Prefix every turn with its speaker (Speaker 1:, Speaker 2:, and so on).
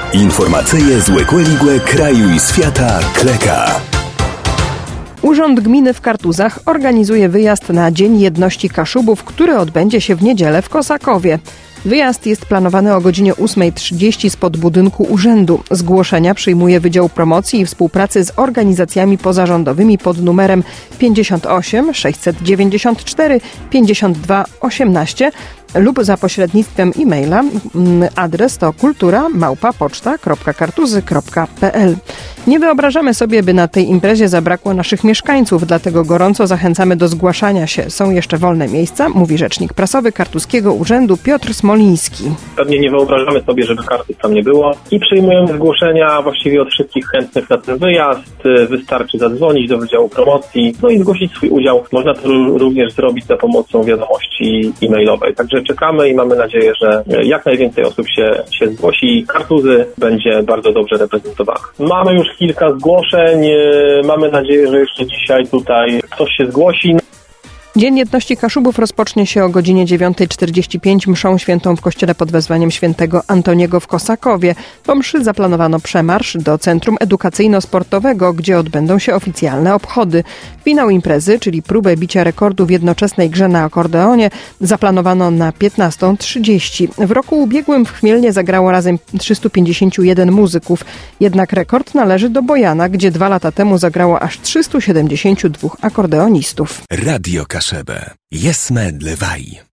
Speaker 1: Informacyje z Łekłe kraju i świata Kleka.
Speaker 2: Urząd Gminy w Kartuzach organizuje wyjazd na Dzień Jedności Kaszubów, który odbędzie się w niedzielę w Kosakowie. Wyjazd jest planowany o godzinie 8:30 spod budynku urzędu. Zgłoszenia przyjmuje Wydział Promocji i Współpracy z organizacjami pozarządowymi pod numerem 58 694 52 18 lub za pośrednictwem e-maila. Adres to kultura@poczta.kartuzy.pl. Nie wyobrażamy sobie, by na tej imprezie zabrakło naszych mieszkańców, dlatego gorąco zachęcamy do zgłaszania się. Są jeszcze wolne miejsca, mówi rzecznik prasowy Kartuskiego Urzędu Piotr Smoliński.
Speaker 3: Pewnie nie wyobrażamy sobie, żeby Kartuz tam nie było i przyjmujemy zgłoszenia właściwie od wszystkich chętnych na ten wyjazd. Wystarczy zadzwonić do Wydziału Promocji, i zgłosić swój udział. Można to również zrobić za pomocą wiadomości e-mailowej. Także czekamy i mamy nadzieję, że jak najwięcej osób się zgłosi. Kartuzy będzie bardzo dobrze reprezentowana. Mamy już kilka zgłoszeń. Mamy nadzieję, że jeszcze dzisiaj tutaj ktoś się zgłosi.
Speaker 2: Dzień Jedności Kaszubów rozpocznie się o godzinie 9:45 mszą świętą w kościele pod wezwaniem świętego Antoniego w Kosakowie. Po mszy zaplanowano przemarsz do Centrum Edukacyjno-Sportowego, gdzie odbędą się oficjalne obchody. Finał imprezy, czyli próbę bicia rekordu w jednoczesnej grze na akordeonie, zaplanowano na 15:30. W roku ubiegłym w Chmielnie zagrało razem 351 muzyków. Jednak rekord należy do Bojana, gdzie 2 lata temu zagrało aż 372 akordeonistów.
Speaker 1: Radio Kaszebę. Jesme dlewaj.